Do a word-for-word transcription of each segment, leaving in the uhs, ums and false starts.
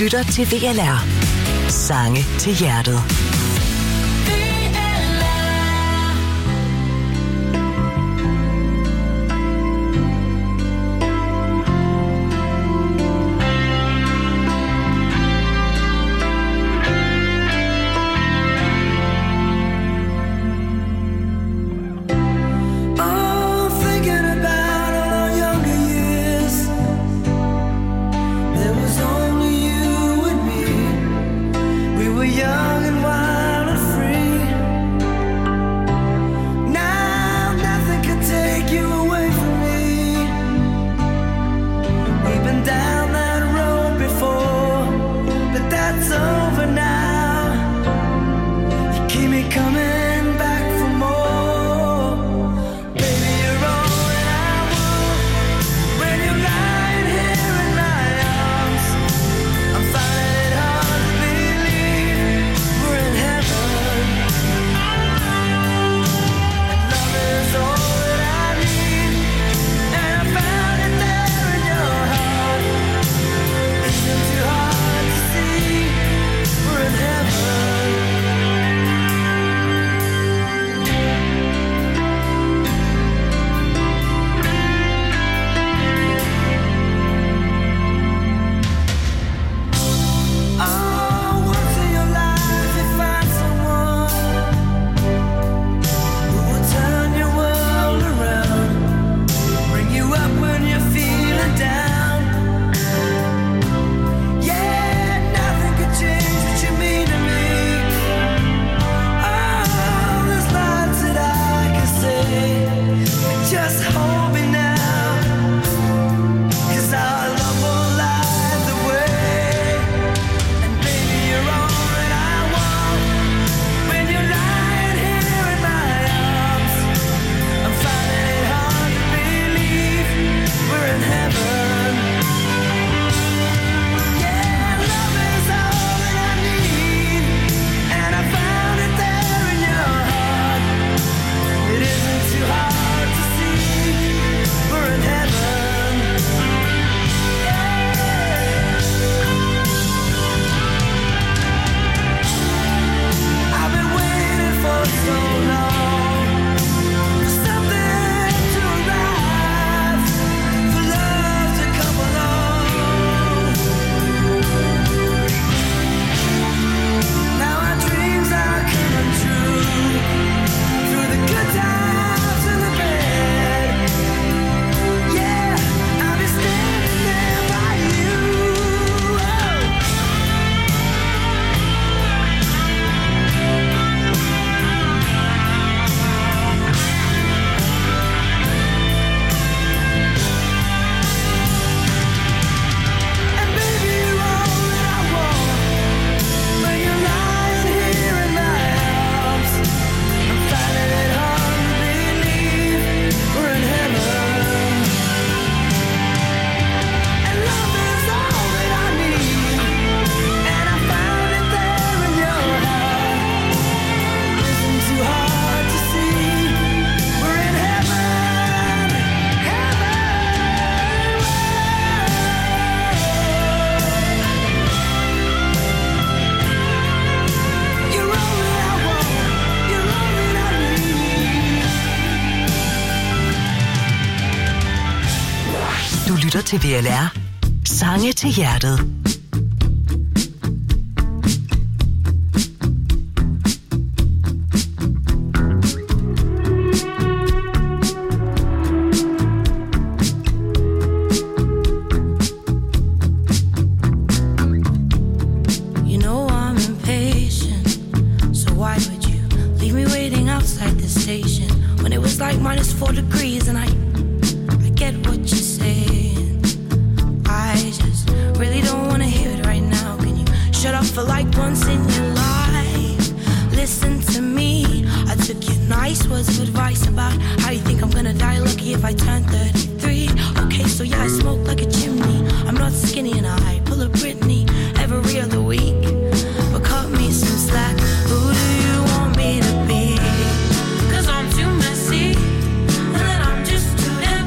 lytter til V L R. Sange til hjertet. Til V L R. Sange til hjertet.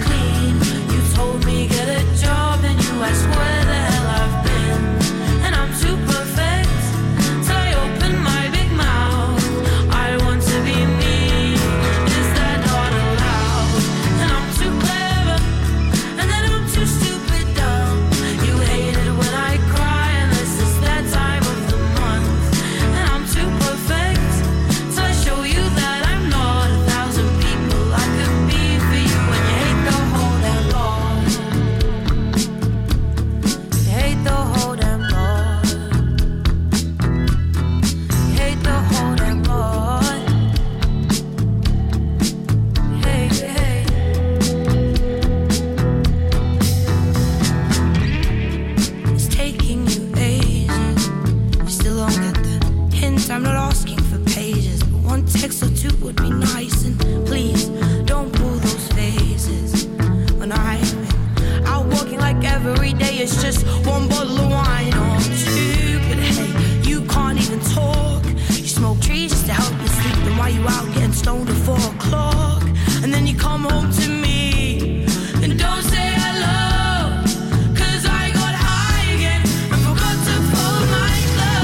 Told me get a job and you ask where the hell I've been, and I'm it's just one bottle of wine or two. But hey, you can't even talk. You smoke trees just to help you sleep. Then why you out getting stoned at four o'clock? And then you come home to me and don't say hello. Cause I got high again and forgot to fold my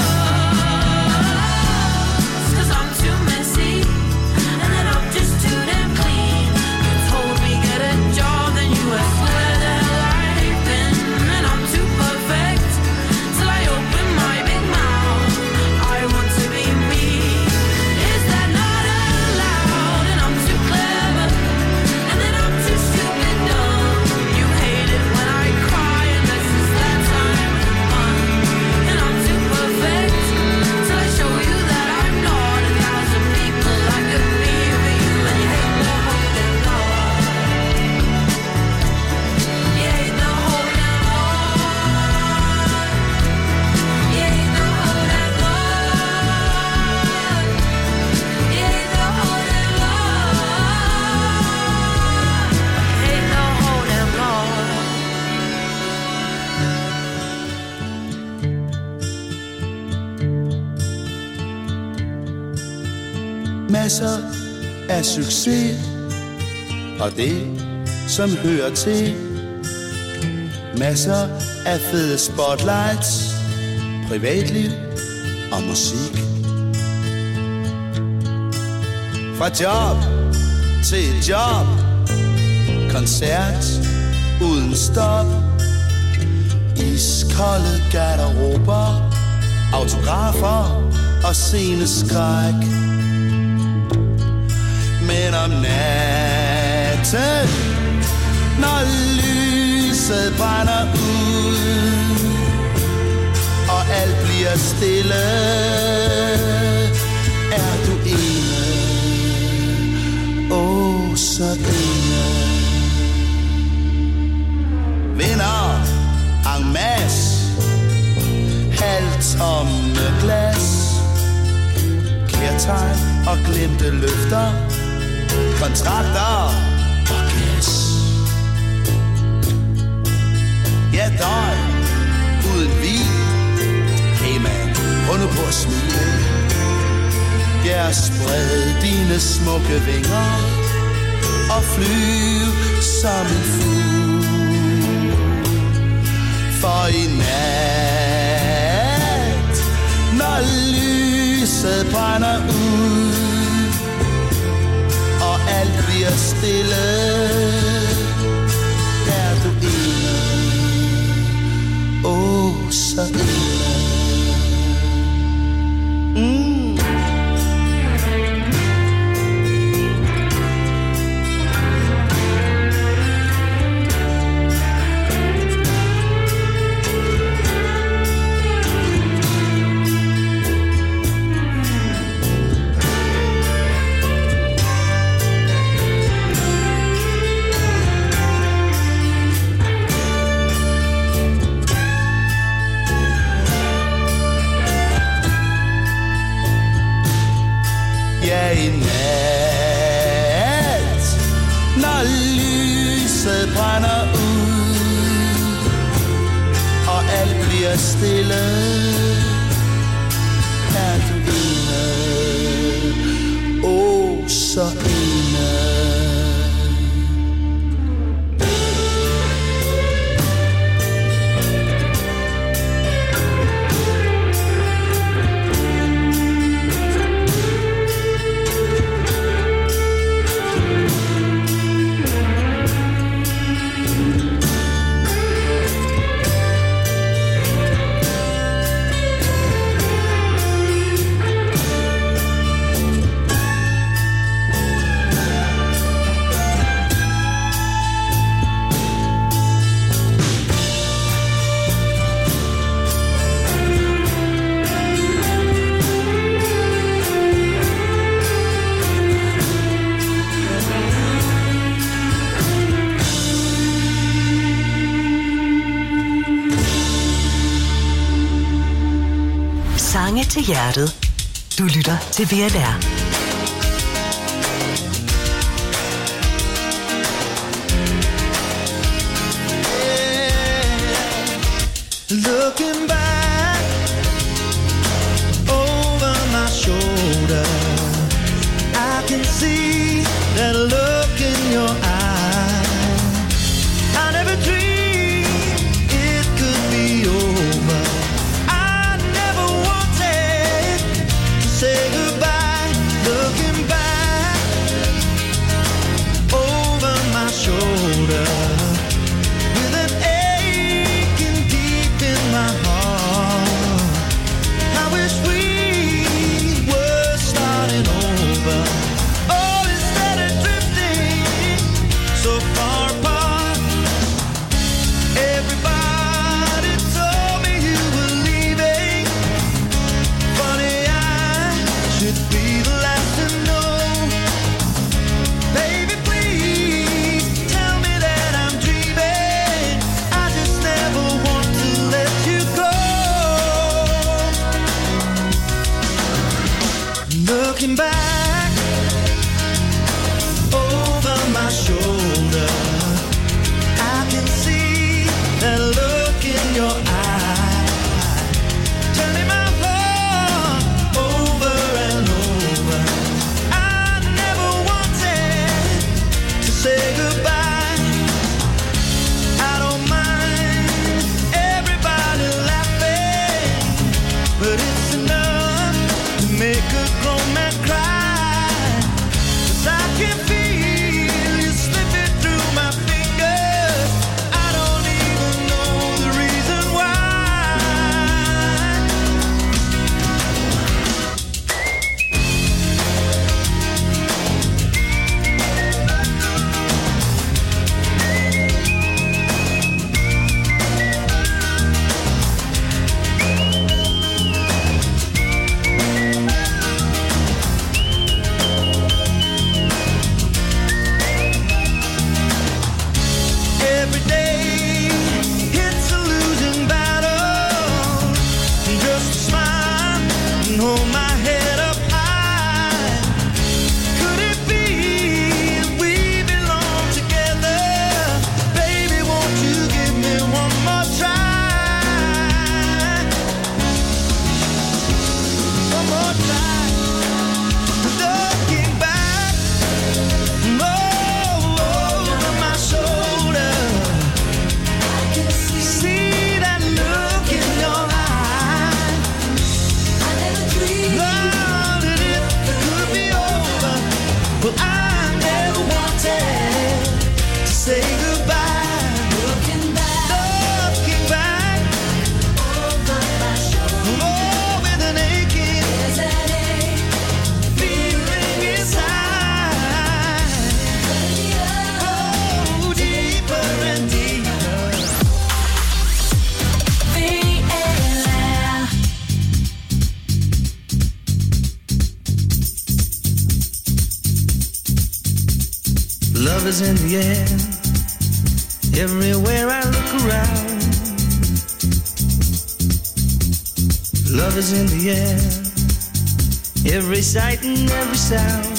clothes. Cause I'm too messy and then I'm just too damn clean. You told me get a job, then you asked where the hell I've been. And I'm too perfect till I open my big mouth. I want to be me. Is that not allowed? And I'm too clever and then I'm too stupid dumb. You hate it when I cry unless it's that time of month. And I'm too perfect till I show you that I'm not. A thousand people I could be for you, and you hate the whole damn lot. You hate the whole damn lot. You hate the whole damn lot. You hate the whole damn lot. Hate the whole damn lot. Masser af succes og det, som hører til. Masser af fede spotlights, privatliv og musik. Fra job til job, koncert uden stop. Iskolde garderober, autografer og sceneskræk. Men om natten, når lyset brænder ud, og alt bliver stille, er du ene, åh så ene. Vinder en masse, halvtomme glas, kærtegn og glemte løfter, kontrakter og gas. Ja, døj uden vin. Hey man, prøv nu på at smile. Ja, spred dine smukke vinger og flyv som en fugl. For i nat, når lyset brænder ud, alt bliver stille, er du ene, åh så ene. Mm. Ja, i nat, når lyset brænder ud, og alt bliver stille, er du ene, åh så ene. Sange til hjertet. Du lytter til V L R. Looking back over my shoulder, I can see that look in your eye. I never dreamed it could be over. I never wanted to say goodbye. Looking back over my shoulder, with an aching deep in my heart, I wish we were starting over. Oh, instead of drifting so far apart. Everybody told me you were leaving. Funny, I should be the last to know. Baby, please tell me that I'm dreaming. I just never want to let you go. Looking back over my shoulder, I can see that look in your eye, turning my heart over and over. I never wanted to say goodbye. I don't mind everybody laughing, but it's enough to make a grown man cry. 'Cause I can feel you slipping through my fingers. I don't even know the reason why. Every day it's a losing battle. Just smile and hold my head up high. Could it be we belong together? Baby, won't you give me one more try? One more try. Looking back over my shoulder, see that look in your eye. Love that it could be over. Well, I never wanted to say goodbye. Looking back, looking back over my shoulder, oh, with an aching feeling inside. Oh, deeper and deeper. V L R. Love is in the air, everywhere I look around. Love is in the air, every sight and every sound.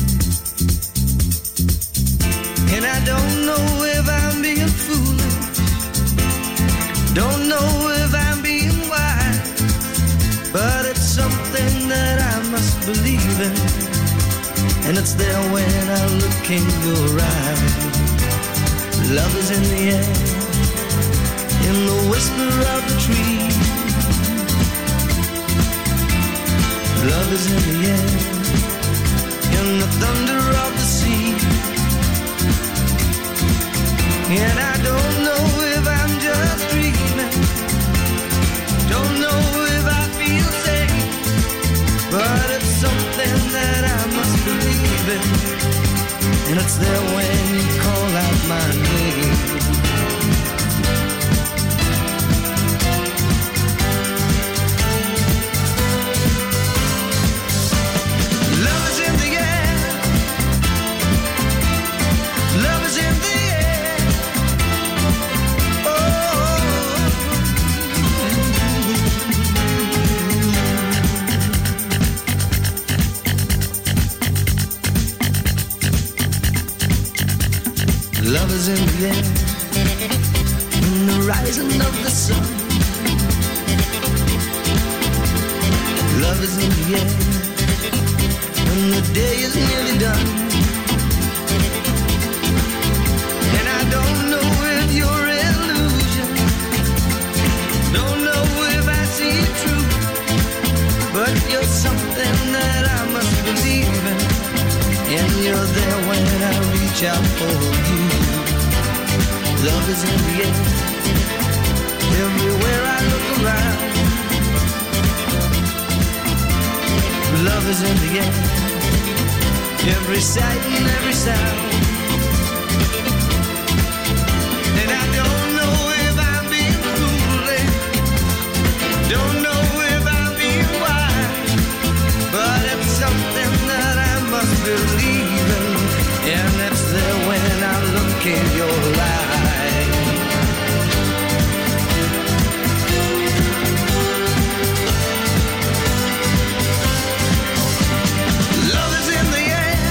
And I don't know if I'm being foolish, don't know if I'm being wise, but it's something that I must believe in. And it's there when I look in your eyes. Love is in the air, in the whisper of the tree. Love is in the air, in the thunder of the sea. And I don't know if I'm just dreaming, don't know if I feel safe, but it's something that I must believe in. And it's there when you call out my name. Love is in the air, love is in the air. Love is in the air, in the rising of the sun. love is in the air. When the day is nearly done, and I don't know if you're illusion, don't know if I see it true, but you're something that I must believe in, and you're there when I reach out for you. Love is in the air, everywhere I look around. Love is in the air, every sight and every sound. And I don't know if I'm being foolish, don't know if I'm being wise, but it's something that I must believe in, and it's there when I look in your eyes. Love is in the air,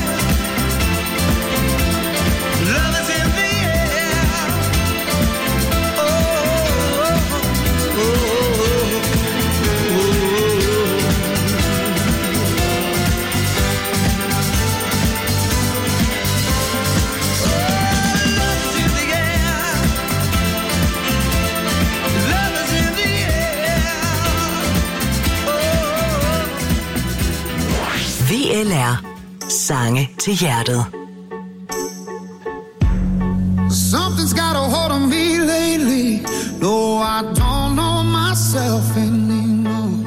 love is in the air. Oh, oh, oh, oh, V L R. Sange til hjertet. Something's got a hold on me lately. No, I don't know myself anymore.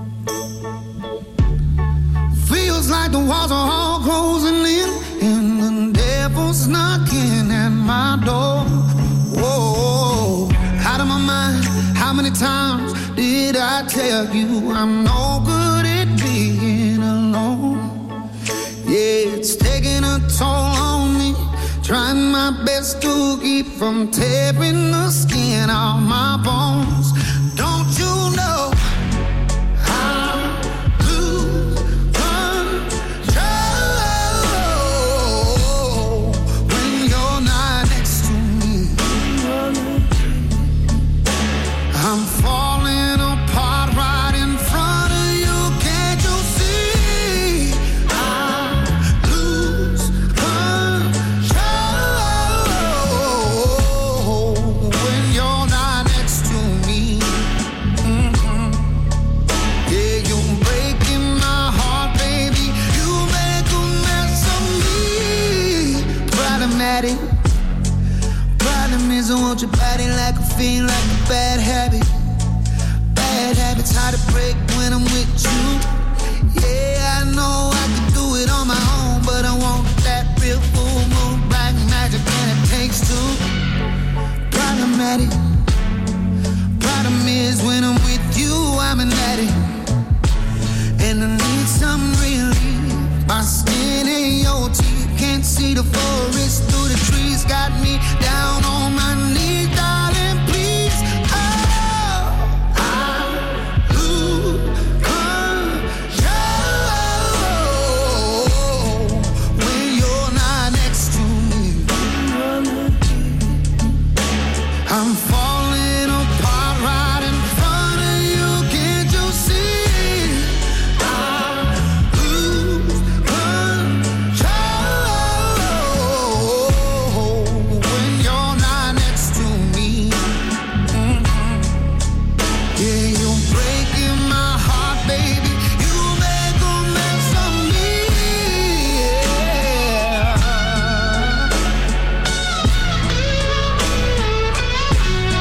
Feels like the walls are all closing in, and the devil's knocking at my door. Whoa, out of my mind. How many times did I tell you I'm no good at being alone? Yeah, it's taking a toll on me, trying my best to keep from tearing the skin off my bones. Don't you know I lose control when you're not next to me? I'm falling apart right in front of you. Can't you see? I lose control when you're not next to me. Mm-hmm. Yeah, you're breaking my heart, baby. You make a mess of me. Problematic. Problem is I want your body like a fiend, like a bad habit. Bad habits hard to break when I'm with you. Yeah, I know I can do it on my own, but I want that real full moon, black magic, and it takes two. Problematic. Problem is when I'm with you, I'm an addict, and I need some relief. My skin and your teeth, can't see the forest through the trees. Got me down on my knees, darling, please. Oh, I lose control when you're not next to me. I'm falling apart right in front of you. Can't you see? I lose control when you're not next to me. Mhm. Yeah, you're breaking my heart, baby. You make a mess of me. Yeah.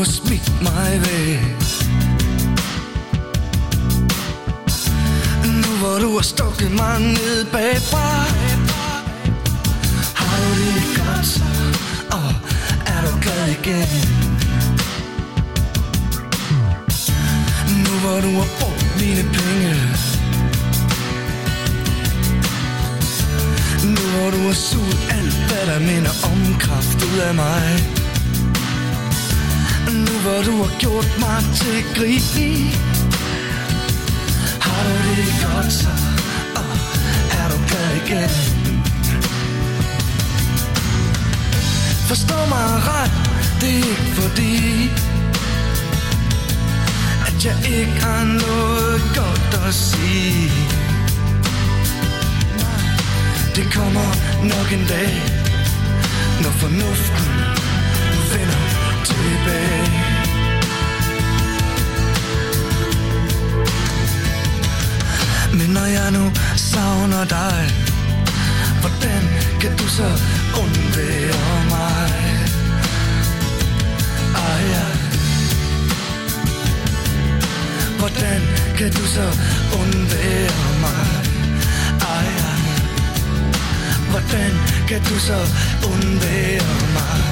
har smidt mig væk. Nu hvor du har stukket mig ned bagfra. Har du det godt så? Og er du glad igen? Nu hvor du har brugt mine penge. Nu hvor du har suget alt hvad der minder om kraft ud af mig. Nu hvor du har gjort mig til grin. Har du det godt så? Og er du glad igen? Forstå mig ret, det er ikke fordi at jeg ikke har noget godt at sige. Det kommer nok en dag, når fornuften vender tilbage. Men når jeg nu savner dig, hvordan kan du så undvære mig? Ej, ja. Hvordan kan du så undvære mig? Ej, ja. Hvordan kan du så undvære mig?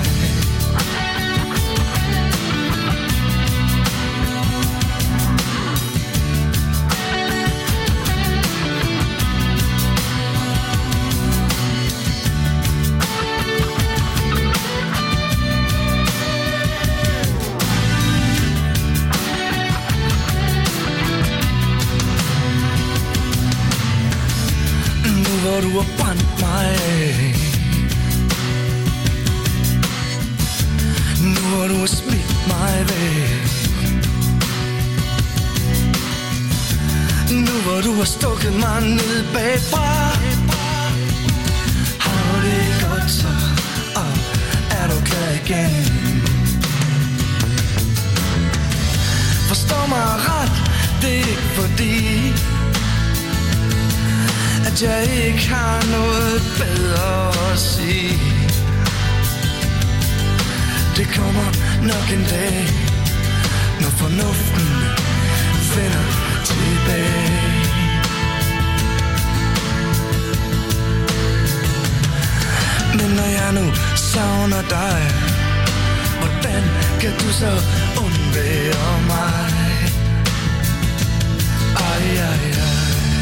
Hvor du har brændt mig af. Nu hvor du har smidt mig væk. Nu hvor du har stukket mig ned bagfra. Har du det godt så? Og er du glad igen? Forstå mig ret, det er ikke fordi at jeg ikke har noget bedre at sige. Det kommer nok en dag, når fornuften vender tilbage. Men når jeg nu savner dig, hvordan kan du så undvære mig? Ej, ej, ej.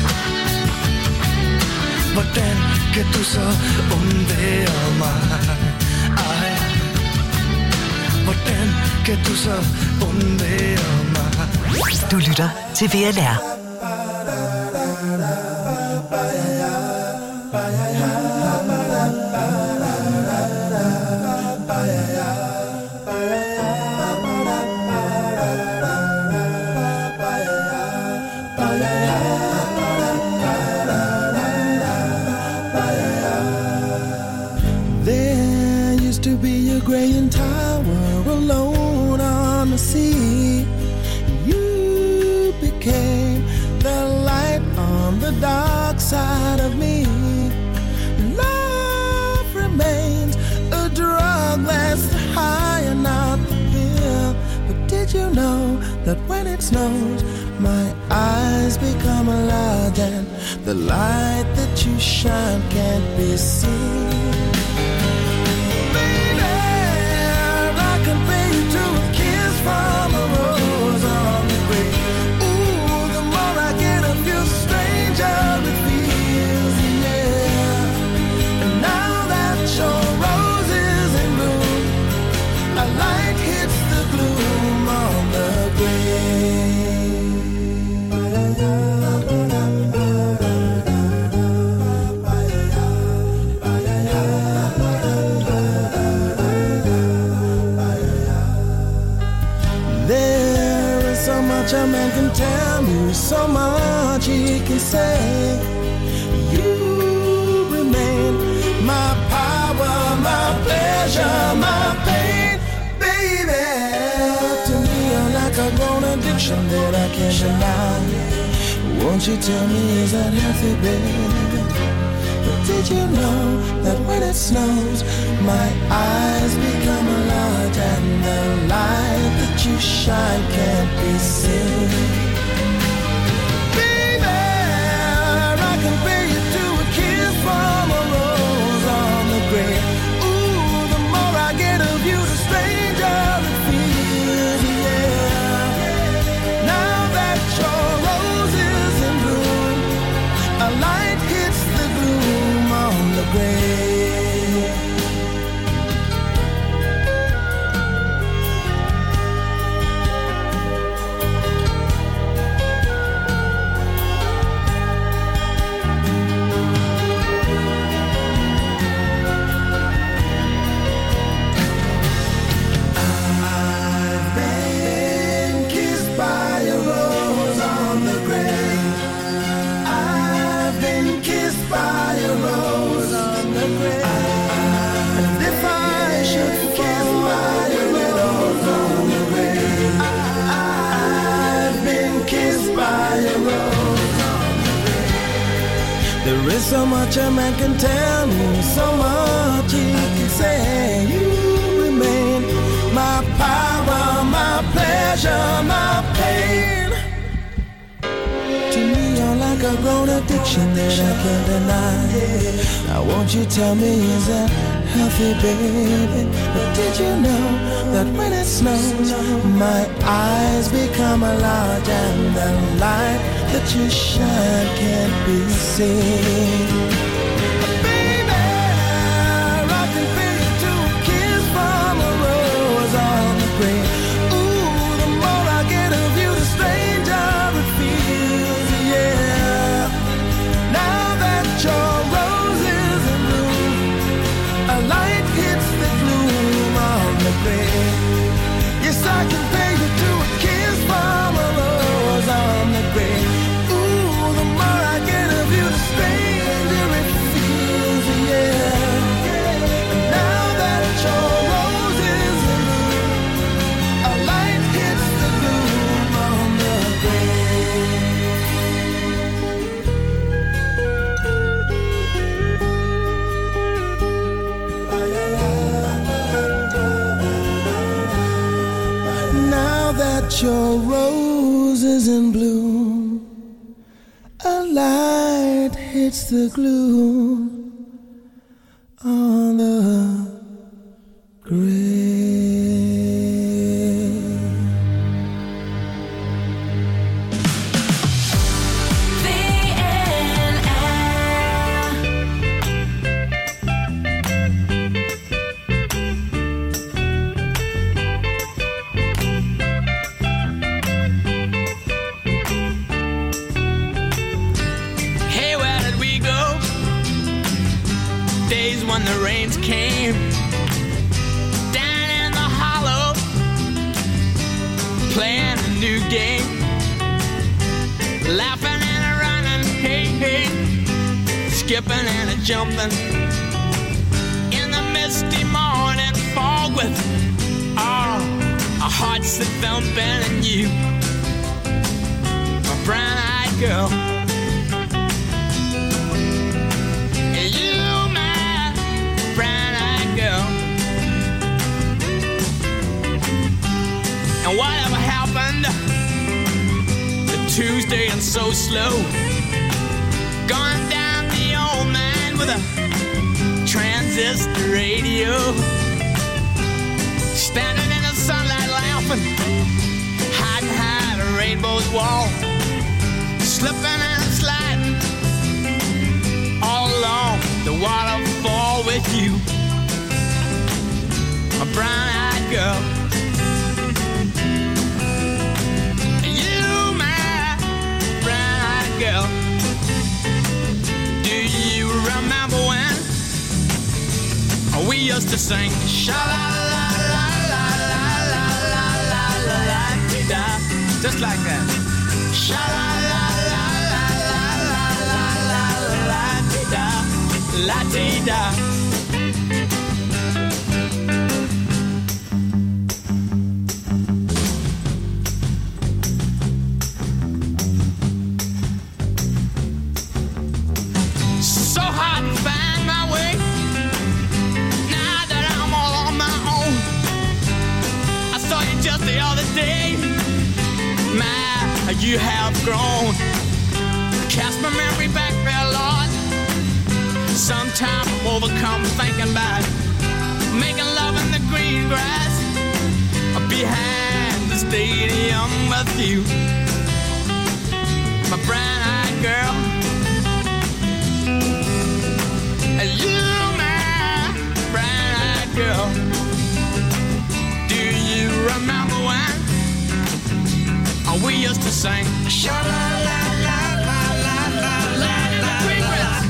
Hvordan kan du så undvære mig? Ej. Hvordan kan du så undvære mig? Du lytter til V L R. Graying tower alone on the sea. You became the light on the dark side of me. Love remains a drug that's high and not the pill. But did you know that when it snows, my eyes become large and the light that you shine can't be seen? From a rose on the grave. Ooh, the more I get of you, stranger it feels, yeah. And now that your rose is in bloom, a light hits the gloom on the grave. A man can tell you so much he can say. You remain my power, my pleasure, my pain, baby. To me you're like a grown addiction that I can't deny. Won't you tell me, is that healthy, baby? But did you know that when it snows, my eyes become large and the light you shine can't be seen. Baby, I compare you to a kiss from a rose on the grave. Ooh, the more I get of you, the stranger it feels, yeah. Now that your rose is in bloom, a light hits the gloom on the grave. There is so much a man can tell me, so much he can say. You remain my power, my pleasure, my pain. To me, you're like a grown addiction that I can't deny. Now won't you tell me, is that healthy, baby? But did you know that when it snows, my eyes become a large and the light that you shine can't be seen. Baby, I can feel you to a kiss from a rose on the grave. Ooh, the more I get of you, the stranger it feels, yeah. Now that your rose is in bloom, a light hits the gloom on the grave. Yes, I can pay you to a kiss from a rose on the grave. Your rose is in bloom, a light hits the gloom on the grave. When the rains came down in the hollow, playing a new game, laughing and a running, hey, hey, skipping and a jumping in the misty morning fog with all our hearts that thumping and you, my brown-eyed girl. And whatever happened to Tuesday and so slow, gone down the old man with a transistor radio, standing in the sunlight laughing, hiding behind a rainbow's wall, slipping and sliding all along the waterfall with you, a brown-eyed girl. Girl, do you remember when we used to sing sha la la la la la la la la la la da, just like that, sha la la la la la la la la la da, la da. just the other day. My, you have grown. Cast my memory back there, Lord. Sometimes I'm overcome thinking about making love in the green grass behind the stadium with you, my brown-eyed girl. You, my brown-eyed girl. Do you remember when we used to sing sha-la-la-la-la-la-la-la in the green grass?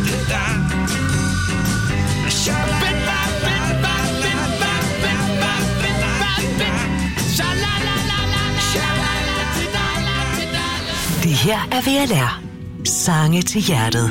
Bit by bit by bit by bit by bit by bit. Sha-la-la-la-la-la-la-la-la-la-la. Det her er V L R. Sange til hjertet.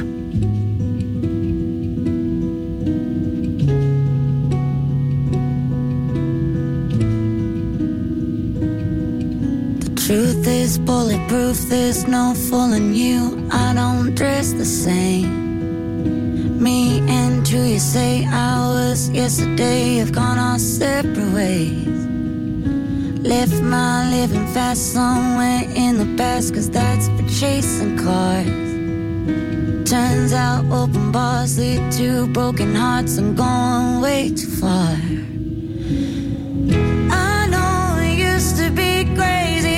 Truth is bulletproof, there's no fooling you. I don't dress the same. Me and you, you say hours yesterday have gone our separate ways. Left my living fast somewhere in the past, cause that's for chasing cars. Turns out open bars lead to broken hearts. I'm going way too far. I know it used to be crazy.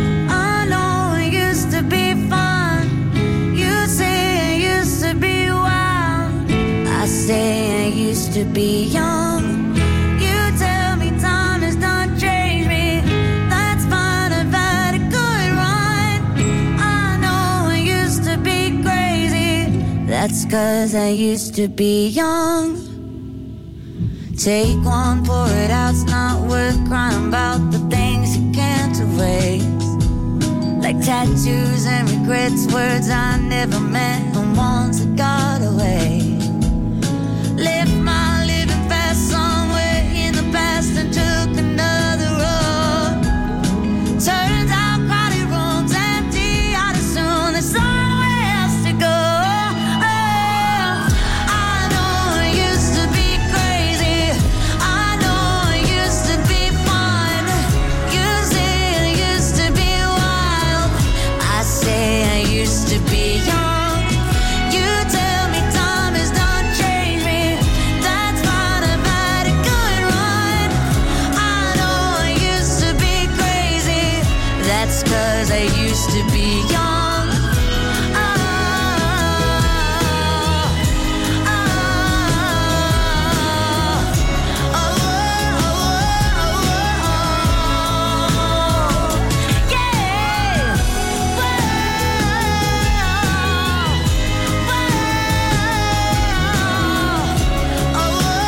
I say I used to be young. You tell me time has not changed me. That's fine, I've had a good run. I know I used to be crazy. That's cause I used to be young. Take one, pour it out. It's not worth crying about the things you can't erase. Like tattoos and regrets, words I never meant, and ones that got away. Left my living fast somewhere in the past and took another road. Turns out crowded rooms empty out as soon. There's somewhere else to go. Oh, I know it used to be crazy. I know it used to be fun. You say it used to be wild. I say I used to be young. Cause I used to be young. Oh, oh, oh, oh, oh, yeah. Whoa, whoa,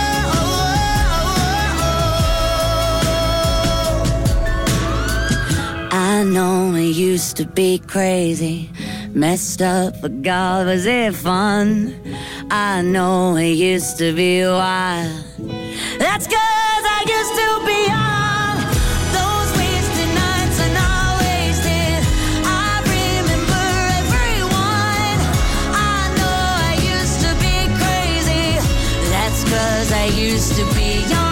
oh, I know it used to be crazy, messed up, but God, was it fun? I know it used to be wild. That's cause I used to be young. Those wasted nights are not wasted. I remember everyone. I know I used to be crazy. That's cause I used to be young.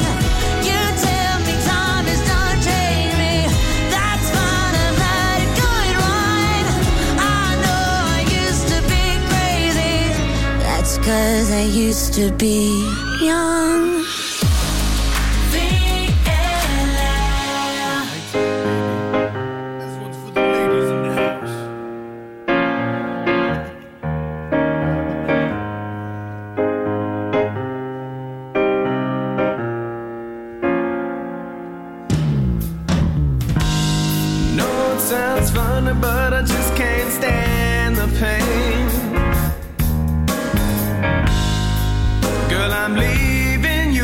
Cause I used to be young. V L R. This one's for the ladies in the house. No, it sounds funny, but I just can't stand the pain. Girl, I'm leaving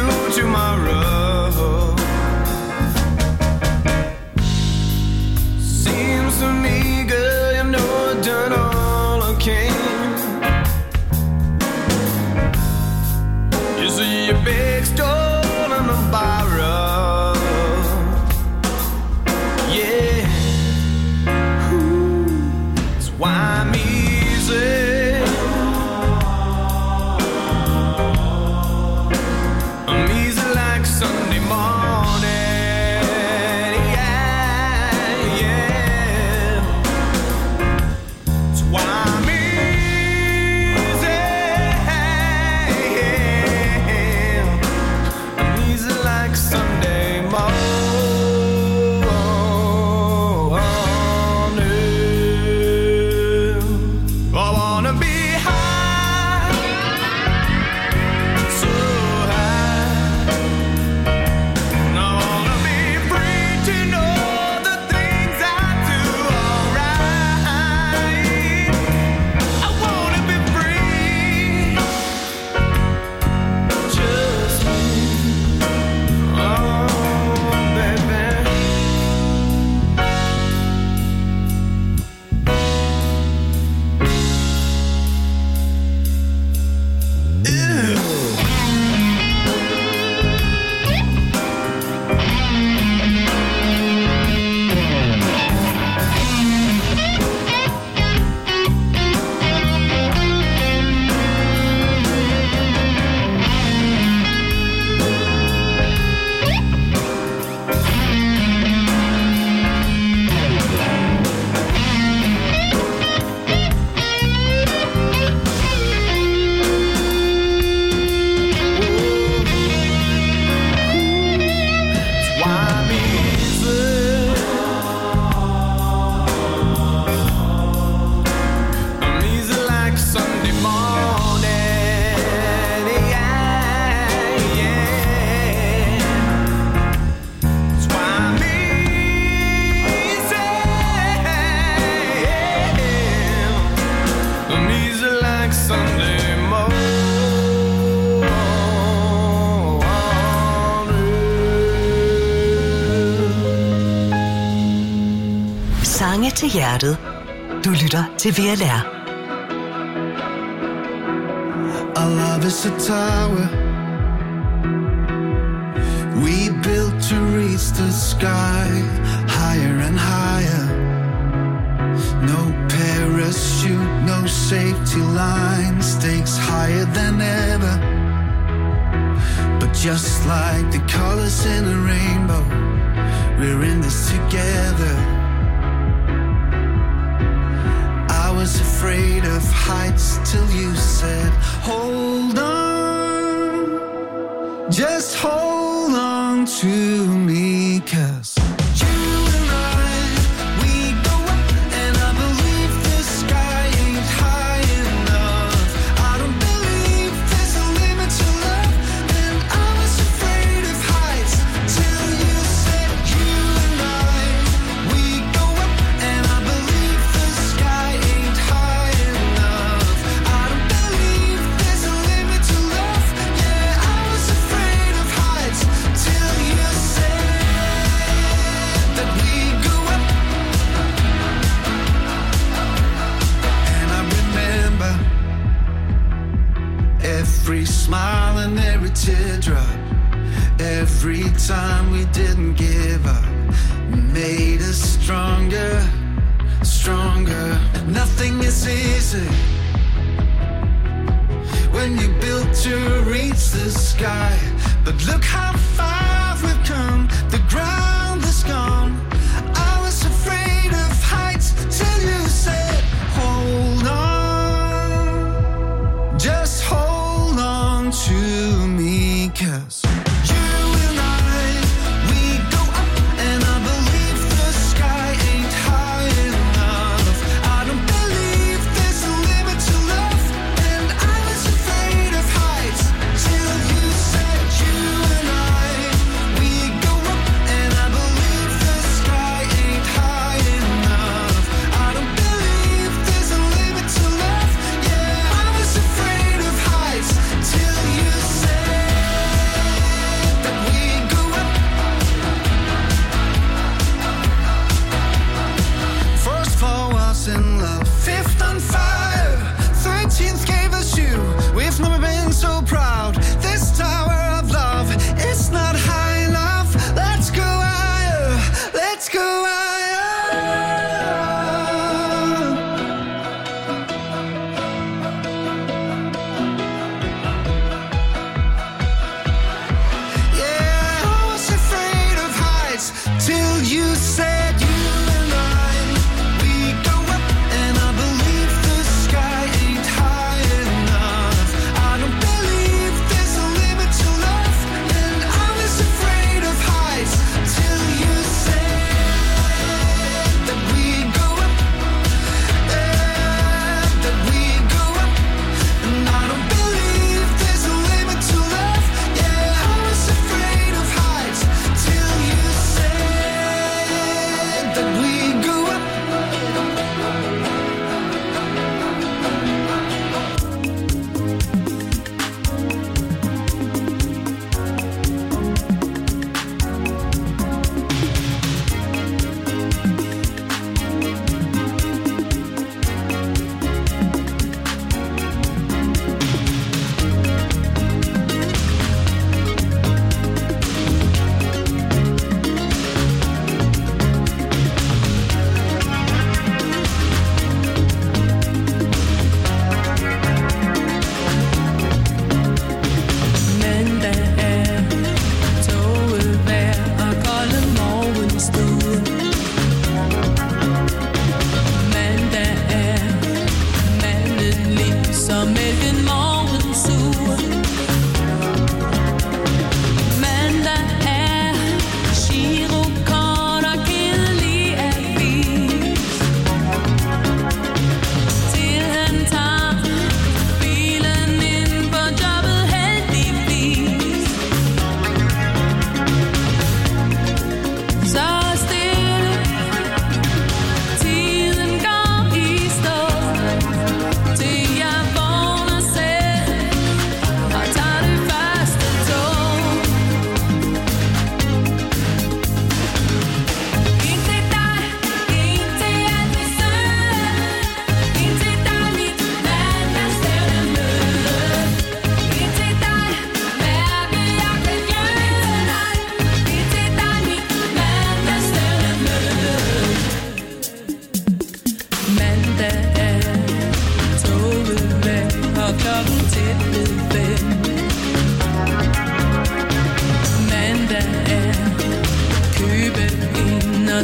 Sange til hjertet. Du lytter til V L R. Our love is a tower we built to reach the sky, higher and higher. No parachute, no safety line, stakes higher than ever. But just like the colors in a rainbow, we're in this together. I was afraid of heights till you said, hold on, just hold on to me, 'cause you and I, we go up, and I believe the sky ain't high enough. I don't believe there's a limit to love, and I was afraid of heights till you said, you and I, we go up, and I believe the sky ain't high enough. I don't believe there's a limit to love. Yeah, I was afraid of heights till you said that we go up. And I remember every smile and every teardrop, every time we didn't give up, made us stronger, stronger. Nothing is easy when you build to reach the sky, but look how far we've come. The ground is gone. I was afraid of heights till you said, hold on, just hold on to me, 'cause you and I, we go up, and I believe the sky ain't high enough. I don't believe there's a limit to love, and I was afraid of heights till you said, you and I,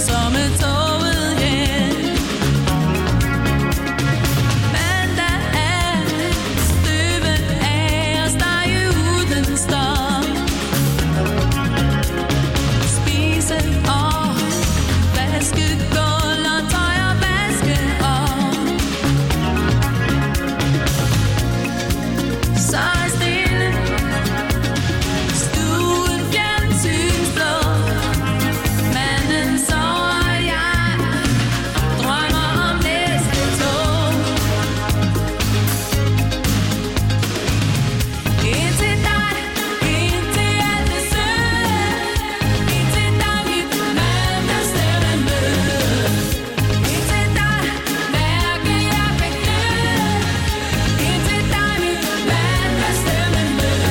som et toget hjem. Men der er støvet af at stege uden stop. Spise og vaske gulv og tøj og vaske op. Så stille stuen fjernsynsblå. Manden sover, jeg drømmer om næste tog. Ind til dig, ind til alt det søde. Ind til dig, mit mandagsstemme møde. Ind til dig, mærke jeg kan gløde. Ind til dig, mit mandagsstemme møde.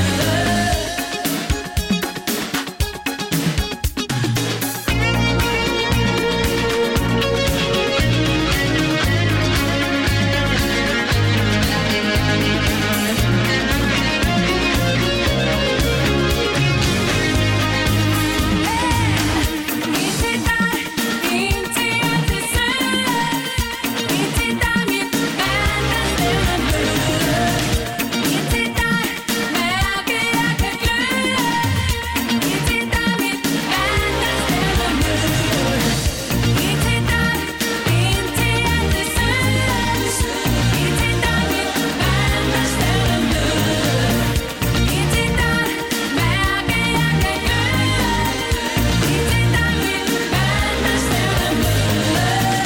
Ind til dig, ind til alt det søde. Ind til dig, mit mandagsstemme møde. Ind til dig, mærke jeg kan gløde. Ind til dig, mit mandagsstemme møde. Ind til dig, ind til alt det søde. Ind til dig, mit mandagsstemme møde. Ind til dig, mærke jeg kan gløde. Ind til dig, mit mandagsstemme møde.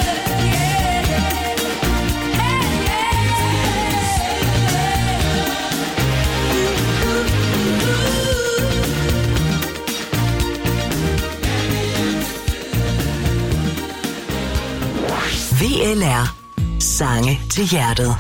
V L R. Sange til hjertet.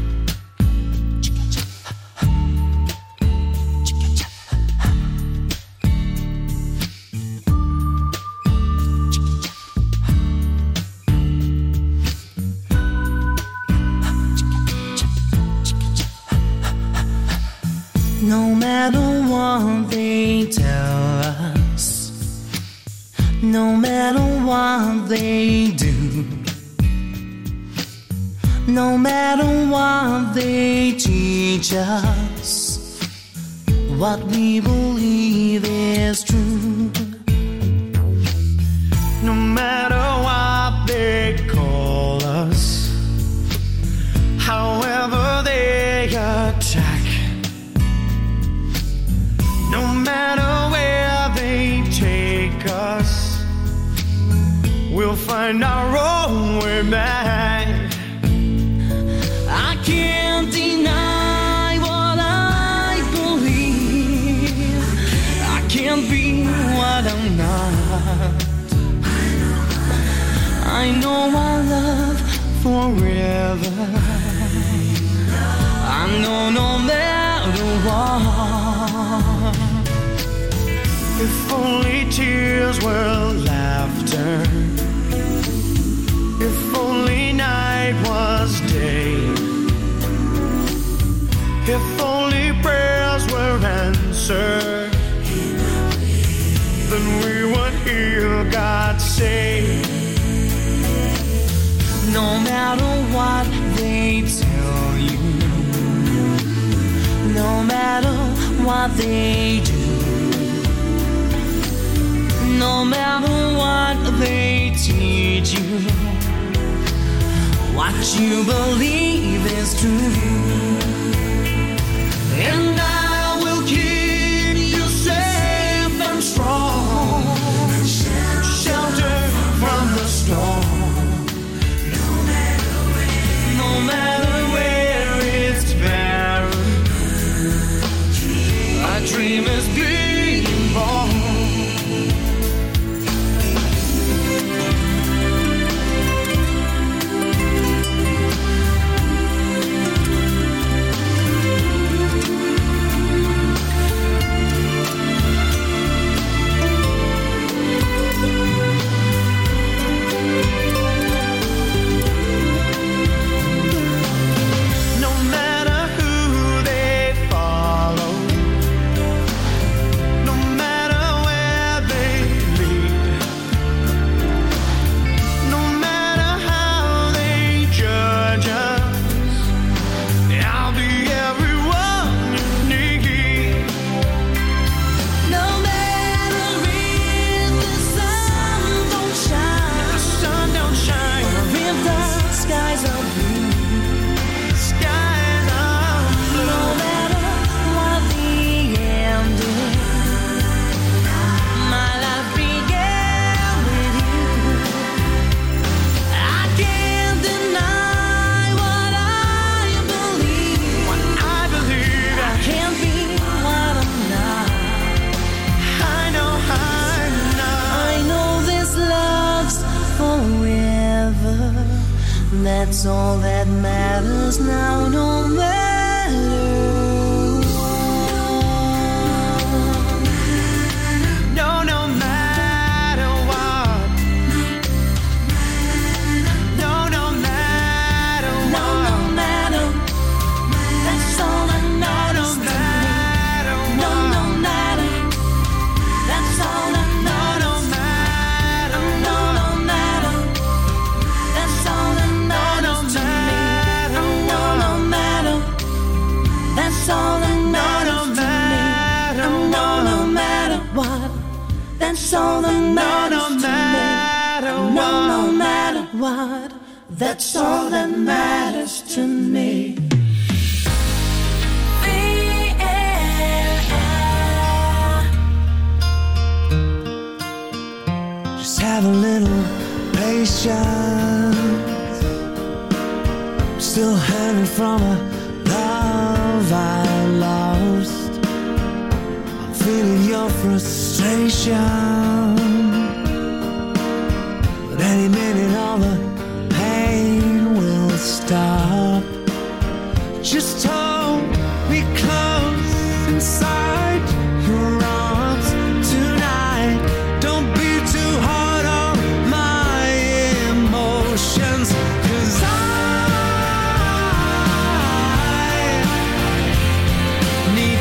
No matter what they tell us, no matter what they do, no matter what they teach us, what we believe is true. No matter what they call us, however they attack, no matter where they take us, we'll find our own way back. I can't deny what I believe. I can't be what I'm not. I know I love forever. I know no matter what. If only tears were laughter. If only night was day. If only prayers were answered, then we would hear God say, no matter what they tell you, no matter what they do, no matter what they teach you, what you believe is true. And I will keep you safe and strong, shelter from the storm. No matter where it's barren, a dream is being born. that's all that matters now, no matter what. No, no matter what. No, no matter what. No, no matter. That's all that matters to me. No, no matter. That's all that matters. No, no matter. No, no matter. That's all that matters to me. No, no matter. That's all that matters to me. No, no matter what. That's all that matters to me. No, no matter what. That's all that matters to me. Just have a little patience. I'm still hurting from a love I lost. I'm feeling your frustration, but any minute all the pain will stop. Just hold me close inside your arms tonight. Don't be too hard on my emotions, 'cause I need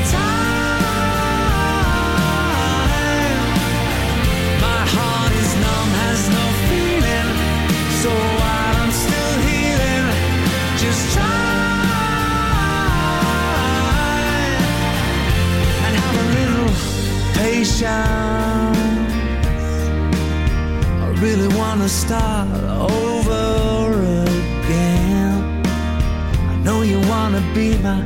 time. My heart is numb, has no feeling, so while I'm still healing, just try and have a little patience. I really wanna start over again. I know you wanna be my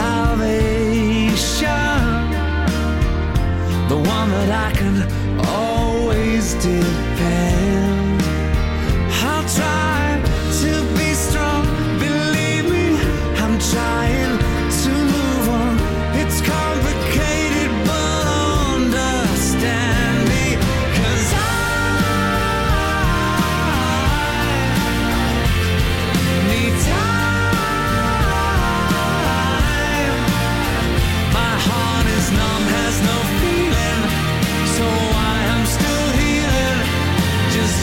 salvation, the one that I can always depend. I'll try to be strong, believe me, I'm trying to move on. It's complicated, but understand me, 'cause I need time. My heart is numb, has no feeling, so I am still healing. Just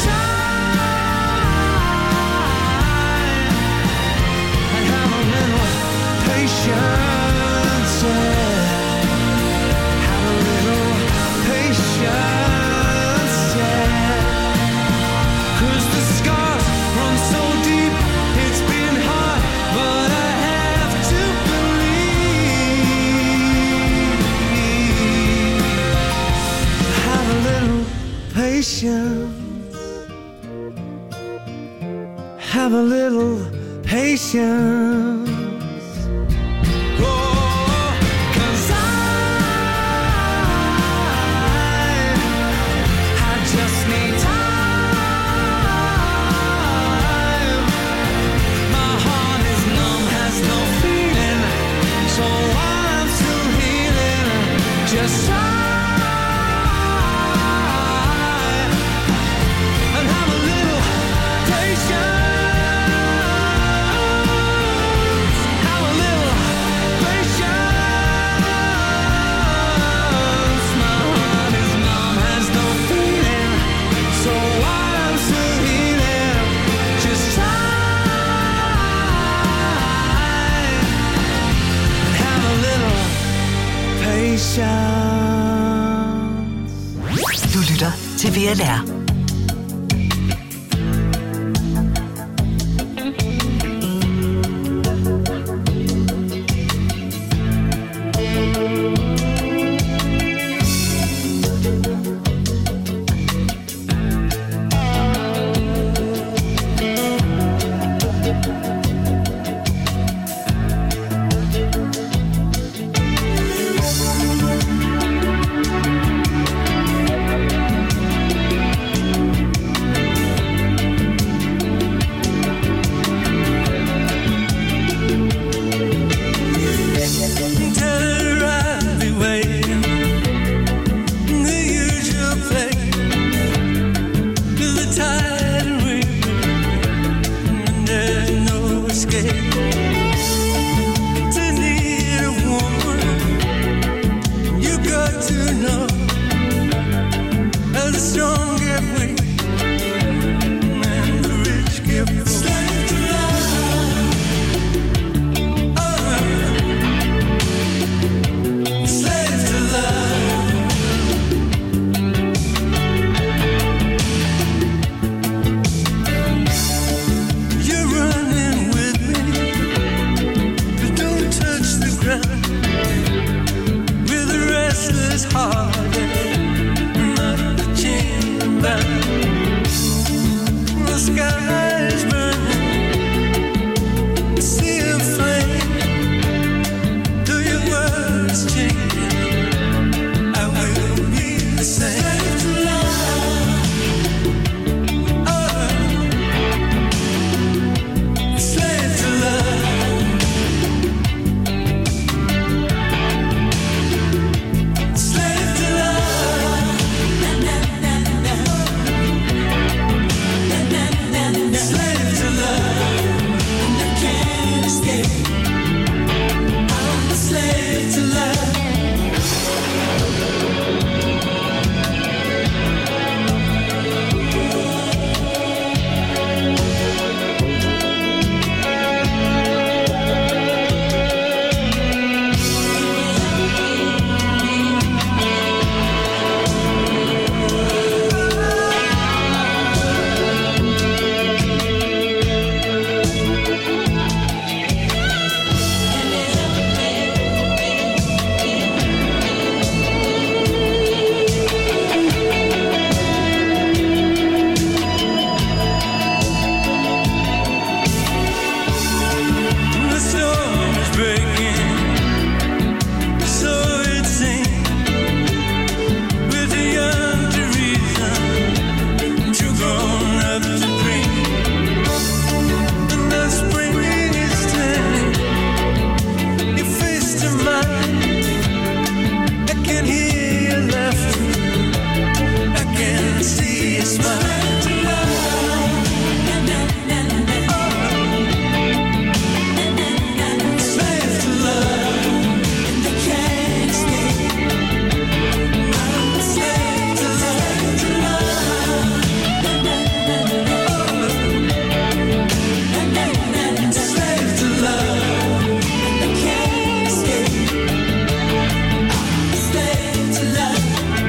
time and have a little patience. Yeah. Have a little patience, yeah. 'Cause the scars run so deep, it's been hard, but I have to believe. Have a little patience. Have a little patience. Oh, 'cause I, I just need time. My heart is numb, has no feeling, so I'm still healing. Just try and have a little patience. Have a little patience. My heart is numb, has no feeling, so I'm still healing. Just try and have a little patience. Du lytter til V L R. strong get weak, and the rich get poor. Slave to love. Oh, slave to love. You're running with me, but don't touch the ground. With a restless heart, not the chain bound. The sky is burning, the sea of flame. Though your words changing, I will be the same. Slave to love. Oh, slave to love. Slave to love. Slave to love. And I can't escape. I'm a slave to love. The storm is breaking, so it seems. With a young Teresa, too grown up to dream. And the spring is turning your face to mine. I can hear your laughter, I can see your smile. Slave to love, and I can't escape. I'm a slave to love, to love. Slave to love, and I can't escape. I'm a slave to love.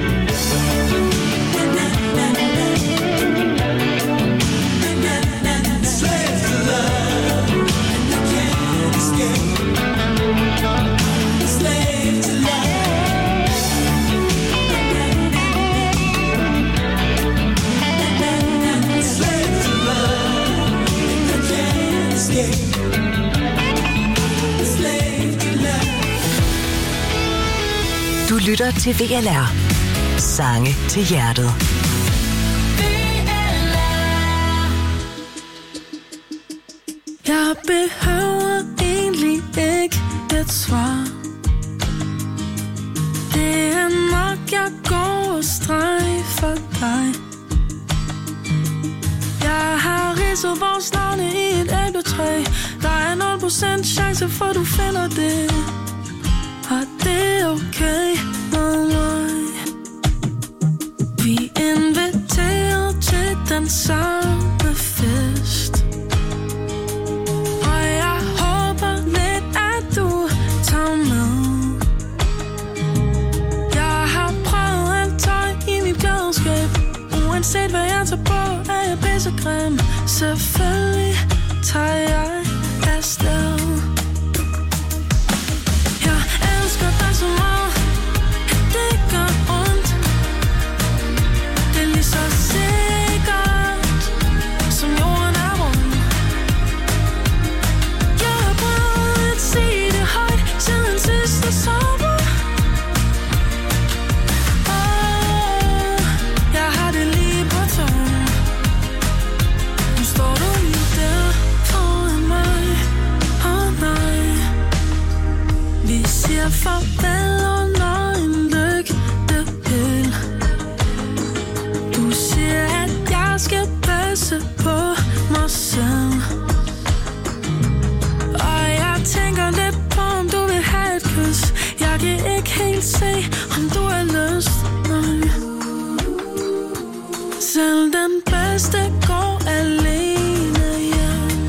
Slave to love, and I can't escape. Slave to love. Slave to love, and I can't escape. Slave to love. Du lytter til V L R. Sange til hjertet. Jeg behøver egentlig ikke et svar. Det er nok, jeg går og streg for dig. Jeg har ridset vores navne i et æbletræ. Der er nul procent chance for, du finder det. Og det er okay med mig. Vi er inviteret til den samme fest. Og jeg håber lidt, at du tager med. Jeg har prøvet alt tøj i mit klædeskab. Uanset hvad jeg tager på, er jeg pissegrim. Selvfølgelig tager jeg afsted. Jeg elsker dig så meget, at det gør ondt. Det er lige så sikkert, som jorden er rund. Jeg har prøvet at sige det højt siden sidste sommer. Åh, jeg har det lige på tungen. Nu står du lige der foran mig. Åh, Selv den bedste går alene hjem.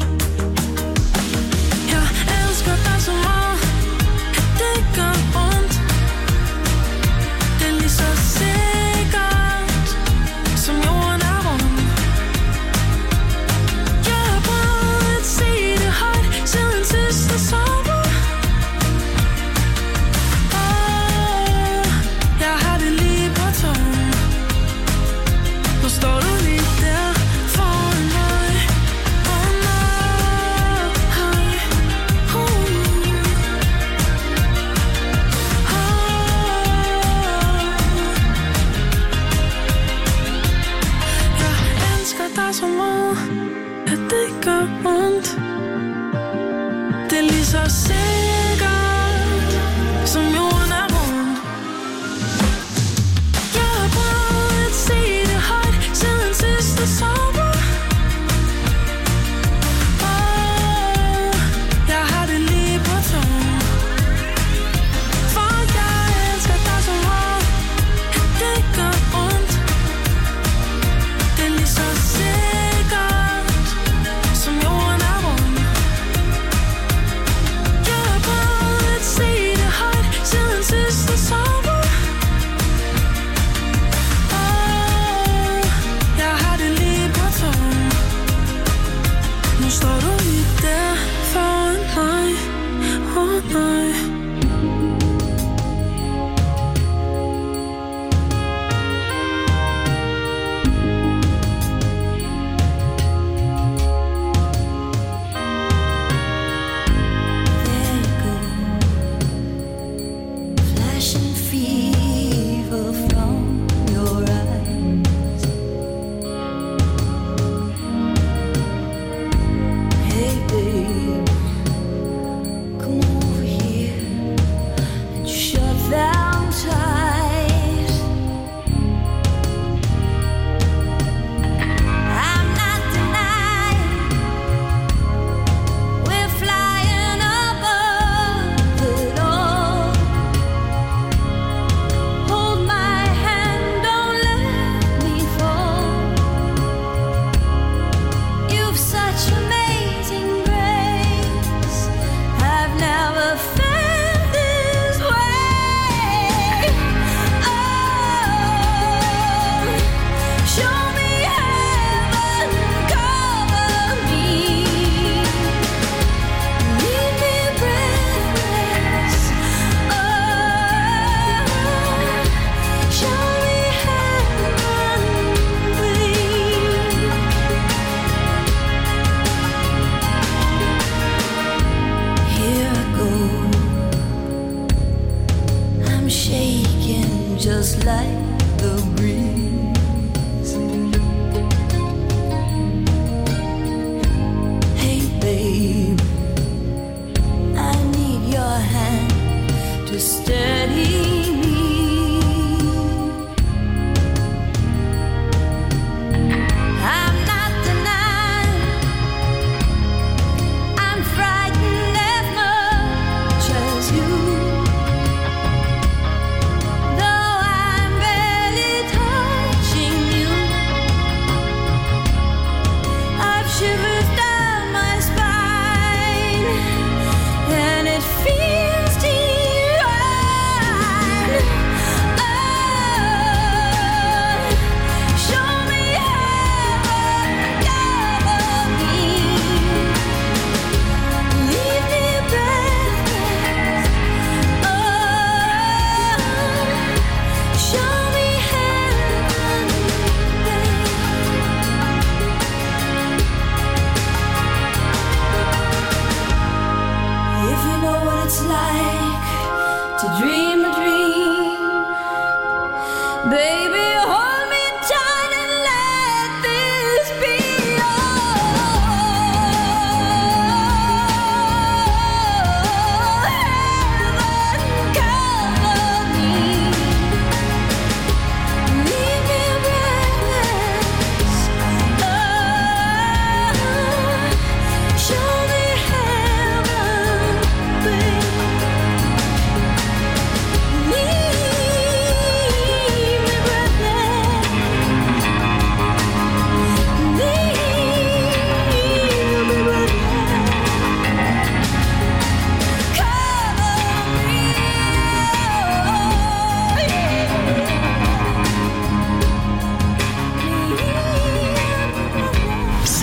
Jeg elsker dig så meget, at det gør ondt. Det er lige så sikkert, som jorden er rund. Jeg har prøvet at sige det højt, siden sidste sommer. Åh, jeg har det lige på tungen. Nu står du lige der foran mig. Åh nej, uh. Jeg elsker dig så meget, at det gør ondt. Det er lige så sikkert, som jorden er rund. Jeg har prøvet at sige det højt, siden sidste sommer. Åh, jeg har det lige på tungen. For jeg elsker dig så meget, at det gør ondt. Det er lige så sikkert, som jorden er rund. Jeg har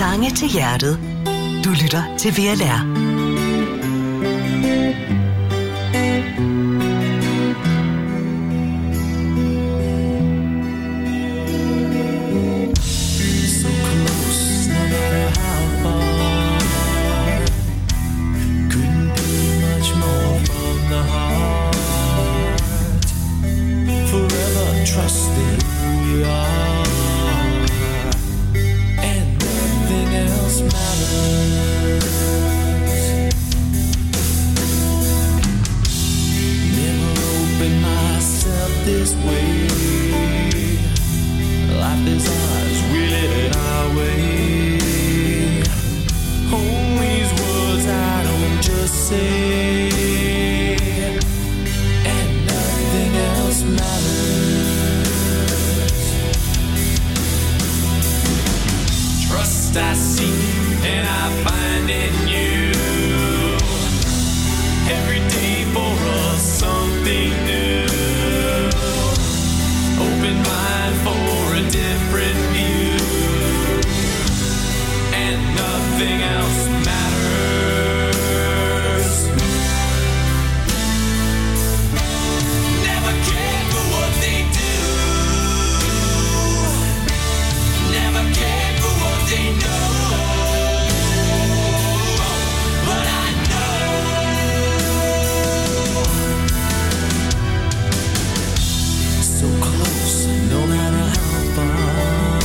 Sange til hjertet. Du lytter til V L R. Trusting who we are, and nothing else matters. Never opened myself this way. Life is ours, we live it our way. Hold these words I don't just say, and nothing else matters. Trust I seek and I find in you. Every day for us something new. Open mind for a different view, and nothing else matters. Never cared for what they do. Never cared for what they know. But I know. So close, no matter how far.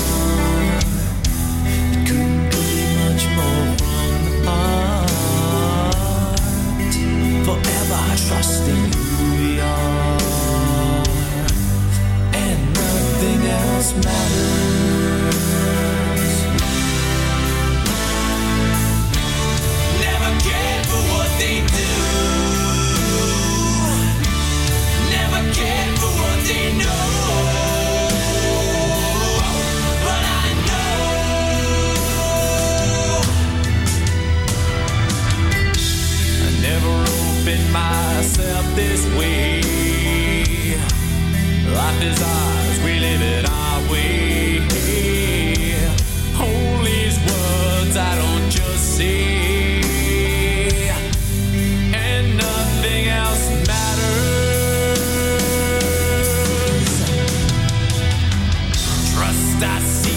It couldn't be much more from the heart. Forever trusting who we are, and nothing else matters. Never cared for what they do. Never cared for what they know. But I know. I never opened myself this way. Life is ours, we live it our way. Hold these words I don't just say, and nothing else matters. Trust I see